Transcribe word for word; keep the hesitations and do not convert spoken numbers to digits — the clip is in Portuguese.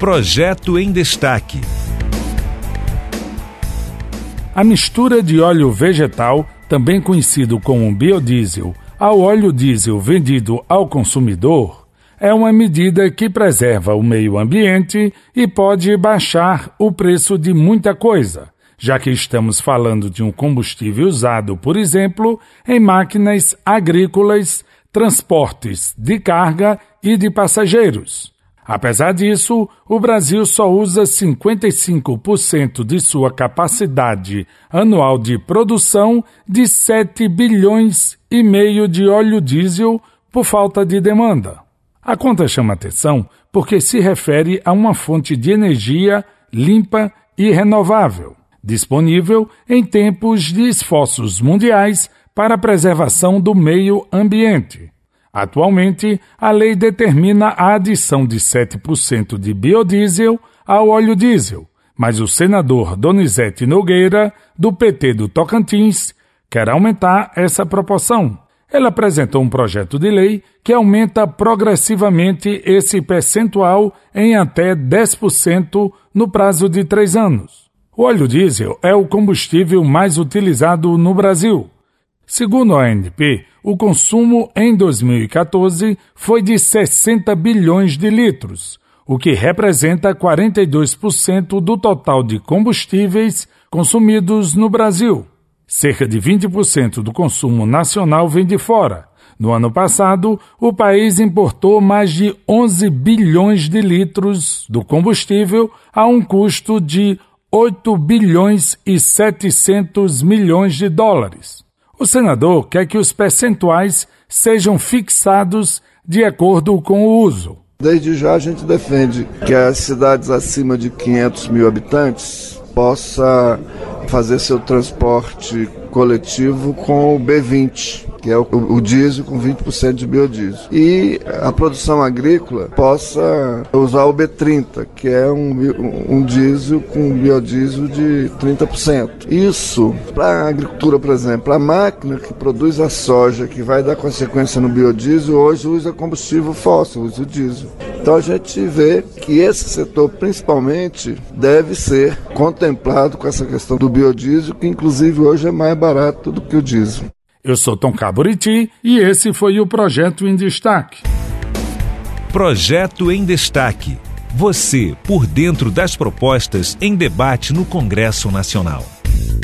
Projeto em Destaque. A mistura de óleo vegetal, também conhecido como biodiesel, ao óleo diesel vendido ao consumidor, é uma medida que preserva o meio ambiente e pode baixar o preço de muita coisa, já que estamos falando de um combustível usado, por exemplo, em máquinas agrícolas, transportes de carga e de passageiros. Apesar disso, o Brasil só usa cinquenta e cinco por cento de sua capacidade anual de produção de sete bilhões e meio de óleo diesel por falta de demanda. A conta chama atenção porque se refere a uma fonte de energia limpa e renovável, disponível em tempos de esforços mundiais para a preservação do meio ambiente. Atualmente, a lei determina a adição de sete por cento de biodiesel ao óleo diesel, mas o senador Donizete Nogueira, do P T do Tocantins, quer aumentar essa proporção. Ele apresentou um projeto de lei que aumenta progressivamente esse percentual em até dez por cento no prazo de três anos. O óleo diesel é o combustível mais utilizado no Brasil. Segundo a A N P, o consumo em dois mil e quatorze foi de sessenta bilhões de litros, o que representa quarenta e dois por cento do total de combustíveis consumidos no Brasil. Cerca de vinte por cento do consumo nacional vem de fora. No ano passado, o país importou mais de onze bilhões de litros do combustível a um custo de oito bilhões e setecentos milhões de dólares. O senador quer que os percentuais sejam fixados de acordo com o uso. Desde já a gente defende que as cidades acima de quinhentos mil habitantes possa fazer seu transporte coletivo com o B vinte, que é o, o diesel com vinte por cento de biodiesel. E a produção agrícola possa usar o B trinta, que é um, um diesel com biodiesel de trinta por cento. Isso, para a agricultura, por exemplo, a máquina que produz a soja, que vai dar consequência no biodiesel, hoje usa combustível fóssil, usa o diesel. Então a gente vê que esse setor, principalmente, deve ser contemplado com essa questão do biodiesel, que inclusive hoje é mais barato do que o diesel. Eu sou Tom Caburiti e esse foi o Projeto em Destaque. Projeto em Destaque. Você por dentro das propostas em debate no Congresso Nacional.